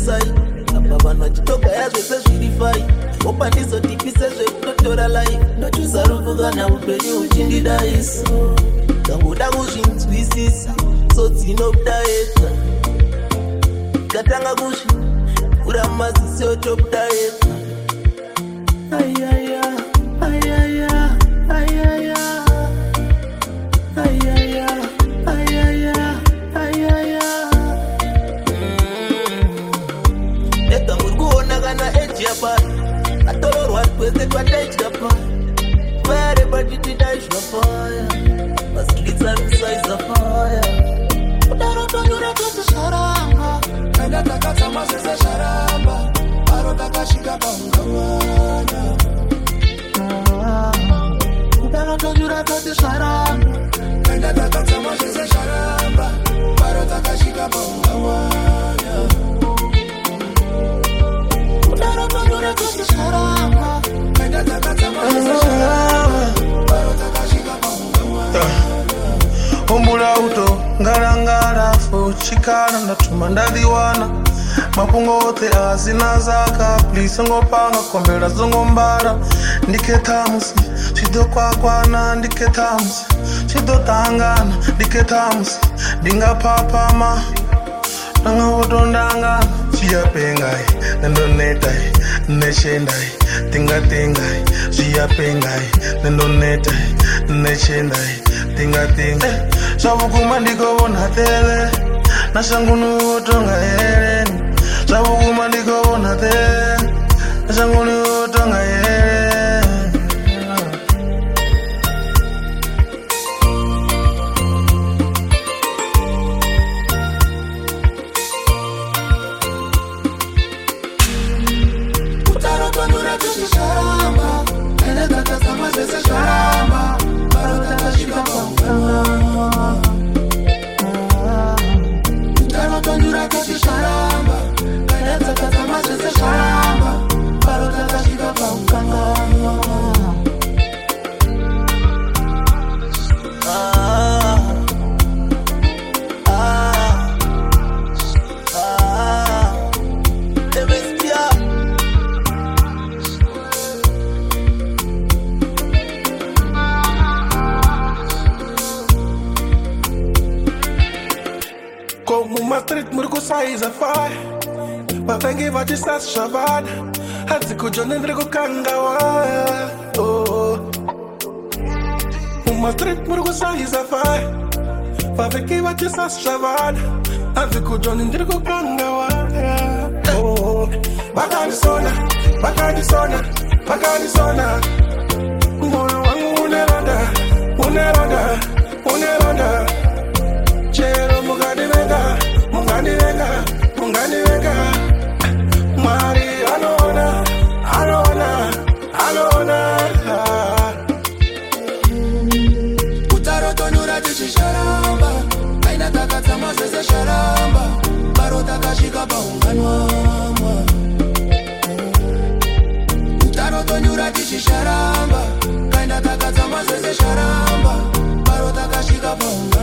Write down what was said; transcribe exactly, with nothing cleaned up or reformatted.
sai apa vanhu vachitoka yazvese zviri fai opanizo tipise zvekutotora life ndochizaruvuka naupenyu uchindidaiso kangoda kuzvinzwisisa so dzinobuda ega katanga kuzvikura mazisi otobuda ega ayaya ayaya ayaya ayaya ayaya ayaya ega muri kuona kana eji yapa atororwa kwese kwataitya pa pare patitidaizva paya masikitsarusaiza paya udarotonyura kuti zvaramba enda takadzama sese zvaramba aro takasvika paungamwana udarotonyura kuti zvaramba enda takadzama sese zvaramba aro takasvika paungamwana udarotonyura kuti zvaramba enda takadzama sese zvaramba aro takasvika paungamwana Ombula uto, ngara ngara fo chikana ndatuma ndadiwana mapungo ote azina zaka please ngopanga kombera zongombara ndiketamusi chidokwa ndiketamusi chidotangana ndiketamusi ndingapapama nangawotondangana chiyapengai nendonetai nechendai tingatengai chiyapengai nendonetai nechendai tingatengai Sabukuma ndikobona tele Nashangunu tonga ereni Sabukuma ndikobona tele Nashangunu tonga ereni Utarotonura tushi sharamba Ele kata sama sese sharamba Barota kashika pangana Utarotonura tushi sharamba Ele kata sama sese sharamba Barota kashika pangana Street murku saiza fai Babengi vaji sas shabad Hatsi kujonendri kukangawa Oh Uma street murku saiza fai Babengi vaji sas shabad Hatsi kujonendri kukangawa Oh Bakani sona Bakani sona Bakani sona Moyo wangu uneronda Uneronda Uneronda Chero mugadi venga Mungani venga, mungani venga Mari alona, alona, alona Utarotonura tichi sharamba Aina takatama sese sharamba Baro takashika paunganwa Utarotonura tichi sharamba Aina takatama sese sharamba Baro takashika paunganwa